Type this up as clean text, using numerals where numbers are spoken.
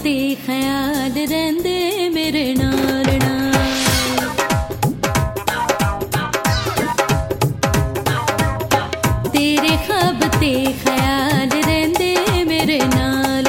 ते ख्याल रहिंदे मेरे नाल नाल। तेरे ख्वाब ते ख्याल रहिंदे मेरे नाल